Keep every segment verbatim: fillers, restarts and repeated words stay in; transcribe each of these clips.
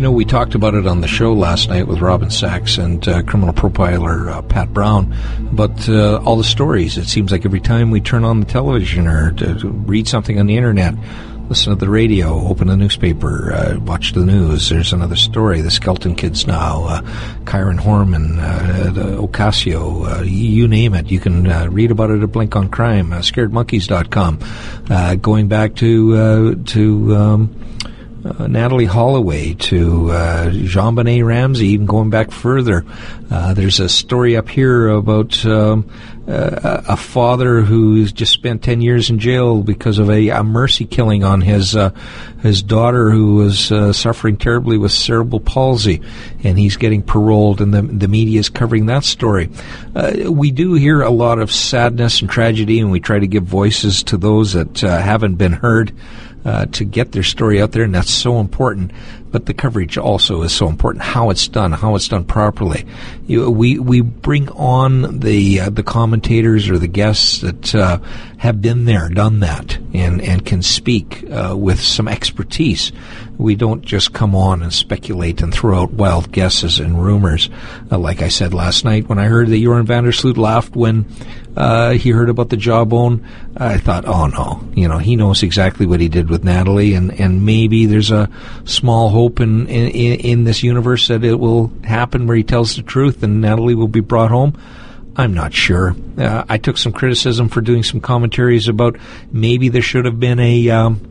You know, we talked about it on the show last night with Robin Sachs and uh, criminal profiler uh, Pat Brown, but uh, all the stories. It seems like every time we turn on the television or to, to read something on the internet, listen to the radio, open a newspaper, uh, watch the news, there's another story. The Skelton kids now, uh, Kyron Horman, uh, the Ocasio, uh, you name it. You can uh, read about it at Blink on Crime, uh, scared monkeys dot com. Uh, going back to uh, to um, uh, Natalie Holloway, to uh, Jean-Benet Ramsey, even going back further. Uh, there's a story up here about um, uh, a father who's just spent ten years in jail because of a, a mercy killing on his uh, his daughter who was uh, suffering terribly with cerebral palsy, and he's getting paroled, and the, the media is covering that story. Uh, we do hear a lot of sadness and tragedy, and we try to give voices to those that uh, haven't been heard, uh, to get their story out there, and that's so important. But the coverage also is so important. How it's done, how it's done properly. You, we we bring on the uh, the commentators or the guests that uh, have been there, done that, and and can speak uh, with some expertise. We don't just come on and speculate and throw out wild guesses and rumors. Uh, like I said last night, when I heard that Joran van der Sloot laughed when uh, he heard about the jawbone, I thought, oh no, you know, he knows exactly what he did with Natalie, and, and maybe there's a small hope in, in, in this universe that it will happen where he tells the truth and Natalie will be brought home. I'm not sure. Uh, I took some criticism for doing some commentaries about maybe there should have been a um,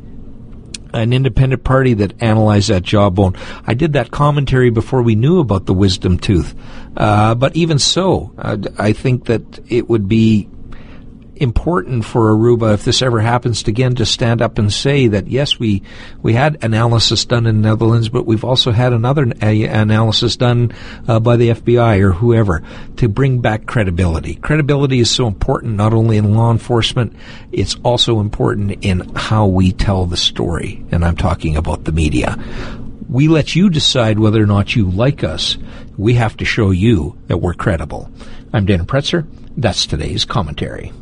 an independent party that analyzed that jawbone. I did that commentary before we knew about the wisdom tooth. Uh, but even so, uh, I think that it would be important for Aruba, if this ever happens again, to stand up and say that, yes, we we had analysis done in the Netherlands, but we've also had another a, analysis done uh, by the F B I or whoever, to bring back credibility. Credibility is so important, not only in law enforcement, it's also important in how we tell the story, and I'm talking about the media. We let you decide whether or not you like us. We have to show you that we're credible. I'm Dan Pretzer. That's today's commentary.